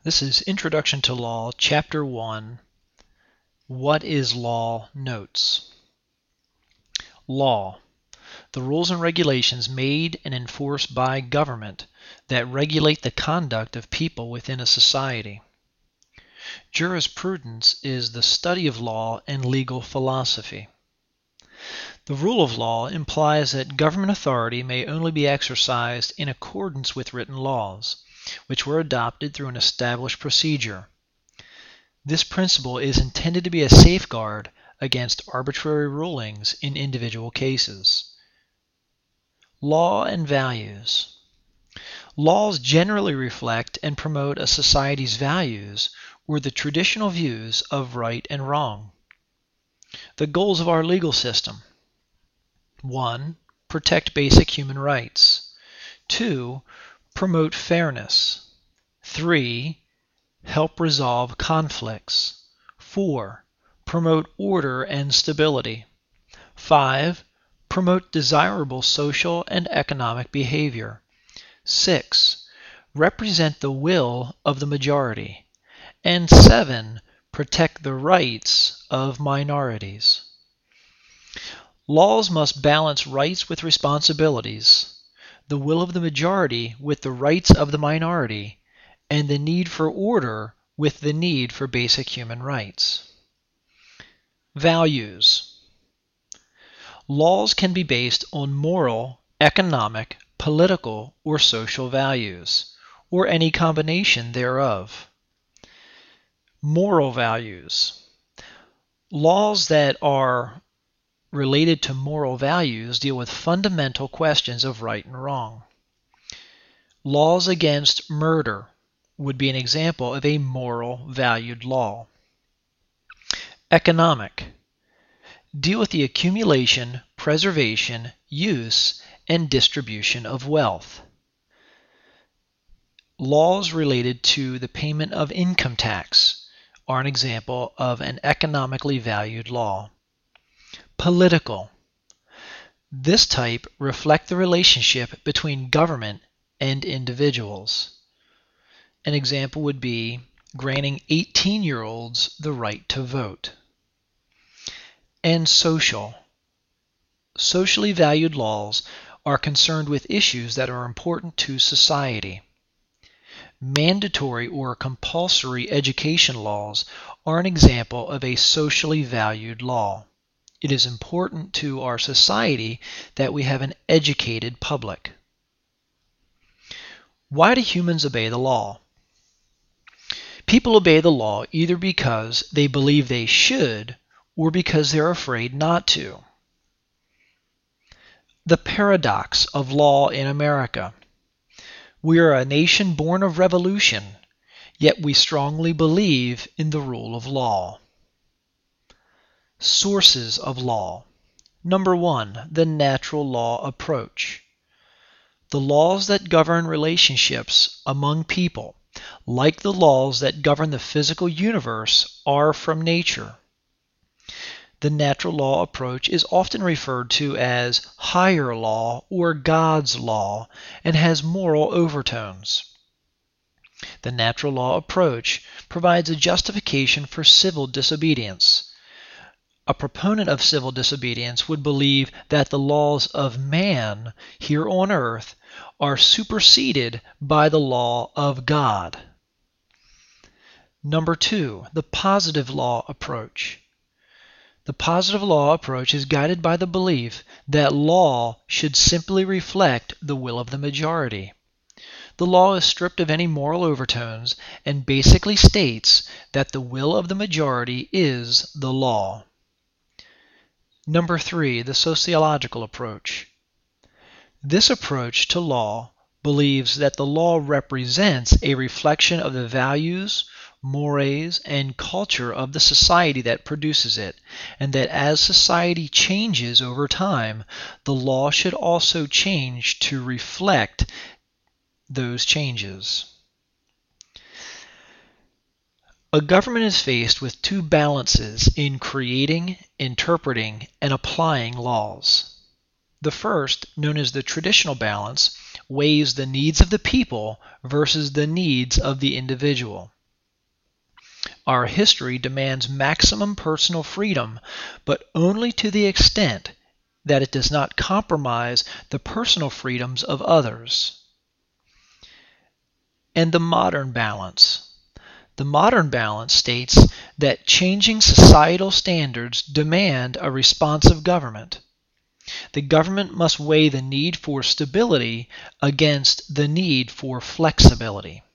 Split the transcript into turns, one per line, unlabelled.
This is Introduction to Law, Chapter 1, What is Law? Notes. Law: the rules and regulations made and enforced by government that regulate the conduct of people within a society. Jurisprudence is the study of law and legal philosophy. The rule of law implies that government authority may only be exercised in accordance with written laws, which were adopted through an established procedure. This principle is intended to be a safeguard against arbitrary rulings in individual cases. Law and values. Laws generally reflect and promote a society's values or the traditional views of right and wrong. The goals of our legal system: 1. Protect basic human rights. 2. Promote fairness. 3. Help resolve conflicts. 4. Promote order and stability. 5. Promote desirable social and economic behavior. 6. Represent the will of the majority. And 7. Protect the rights of minorities. Laws must balance rights with responsibilities, the will of the majority with the rights of the minority, and the need for order with the need for basic human rights. Values. Laws can be based on moral, economic, political, or social values, or any combination thereof. Moral values. Laws that are related to moral values deal with fundamental questions of right and wrong. Laws against murder would be an example of a moral valued law. Economic. Deal with the accumulation, preservation, use, and distribution of wealth. Laws related to the payment of income tax are an example of an economically valued law. Political. This type reflect the relationship between government and individuals. An example would be granting 18-year-olds the right to vote. And social. Socially valued laws are concerned with issues that are important to society. Mandatory or compulsory education laws are an example of a socially valued law. It is important to our society that we have an educated public. Why do humans obey the law? People obey the law either because they believe they should or because they're afraid not to. The paradox of law in America. We are a nation born of revolution, yet we strongly believe in the rule of law. Sources of law. Number 1, the natural law approach. The laws that govern relationships among people, like the laws that govern the physical universe, are from nature. The natural law approach is often referred to as higher law or God's law and has moral overtones. The natural law approach provides a justification for civil disobedience. A proponent of civil disobedience would believe that the laws of man here on earth are superseded by the law of God. Number 2, the positive law approach. The positive law approach is guided by the belief that law should simply reflect the will of the majority. The law is stripped of any moral overtones and basically states that the will of the majority is the law. Number 3, the sociological approach. This approach to law believes that the law represents a reflection of the values, mores, and culture of the society that produces it, and that as society changes over time, the law should also change to reflect those changes. A government is faced with two balances in creating, interpreting, and applying laws. The first, known as the traditional balance, weighs the needs of the people versus the needs of the individual. Our history demands maximum personal freedom, but only to the extent that it does not compromise the personal freedoms of others. And the modern balance. The modern balance states that changing societal standards demand a responsive government. The government must weigh the need for stability against the need for flexibility.